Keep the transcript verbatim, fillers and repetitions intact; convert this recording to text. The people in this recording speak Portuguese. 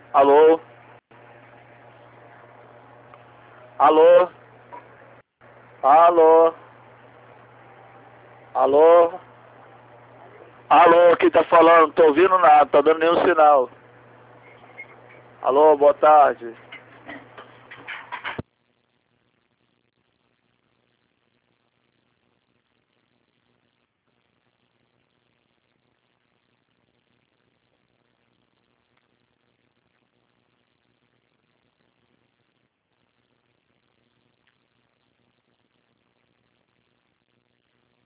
Alô? Alô? Alô? Alô? Alô, quem tá falando? Não tô ouvindo nada, tá dando nenhum sinal. Alô, boa tarde.